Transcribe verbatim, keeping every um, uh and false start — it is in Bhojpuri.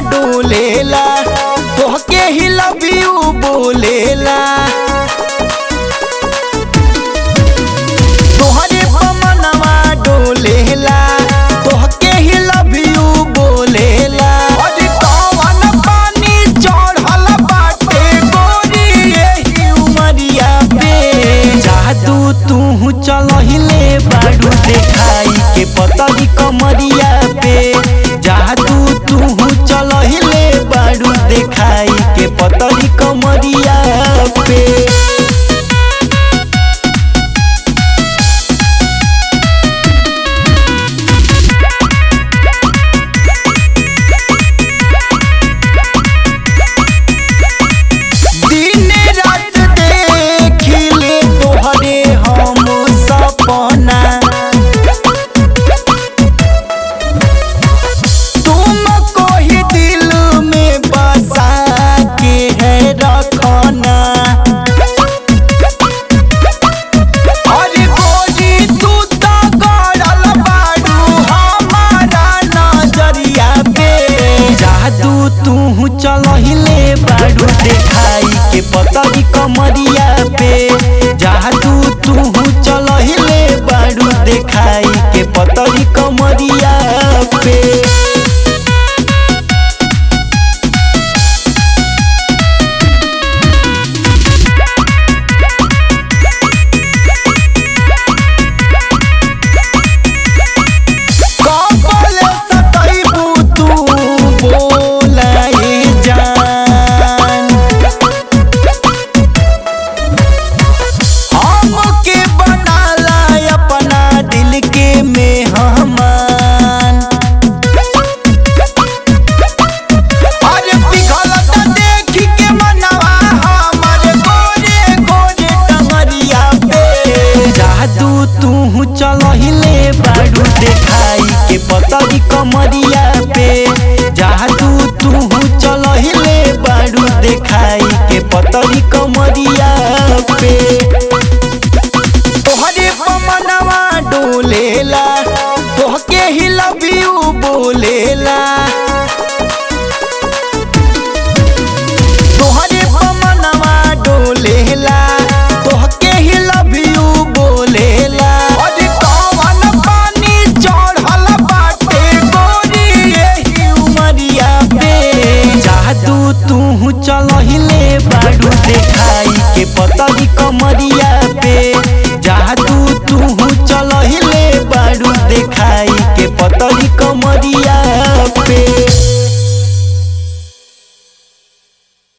डोलेला तोहके ही लव यू बोलेला तोहरे मनवा डोलेला तोहके ही लव यू बोलेला अरे कौन पानी चढ़ल बाटे गोरी एही उमरिया पे जादू तू चलहिले बाड़ू देखाई के पतरी कमरिया पे जादू तू चलहिले बाड़ू देखाई के पतरी कमरिया पे दिन रात देखिले तोहरे हम सपना तुमको ही दिल में बसा के है रखना अरे गोरी तू तो गड़ल बाड़ू हमारा नजरिया पे जादू तू चलहिले बाड़ू देखाई के पतरी कमरिया पे जादू तू चलहिले बाड़ू देखाई के पतरी कमरिया पे कबले सतैबू तू बोलाए जान हमके बनाला अपना दिल के मेहमान अरे पिघलत देखी के मनवा हमर गोरे गोरे टंगरिया पे जादू तू चलहिले बाड़ू देखाई के पतरी कमरिया पे जादू तू चलहिले बाड़ू देखाई के पतरी कमरिया पे तोहरे मनवा डोलेला तोहके ही लव यू बोलेला तोहरे मनवा डोलेला तोहके ही लव यू बोलेला अरे कौन पानी चढ़ल बाटे गोरी एही उमरिया पे जादू तू चलहिले बाड़ू देखाई के पतरी कमरिया पे जादू तू चलहिले बाड़ू देखाई के पतरी कमरिया पे।